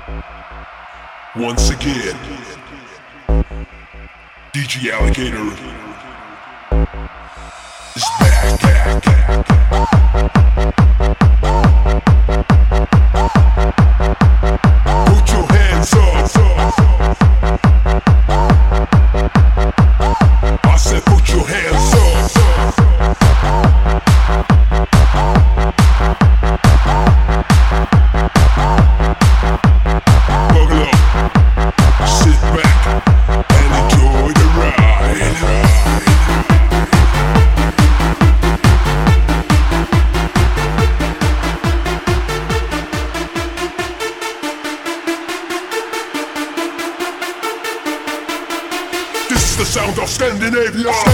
Once again, DJ Alligator is back. Put your hands up. I said put your hands up. Buckle up, sit back, and enjoy the ride. This is the sound of Scandinavia.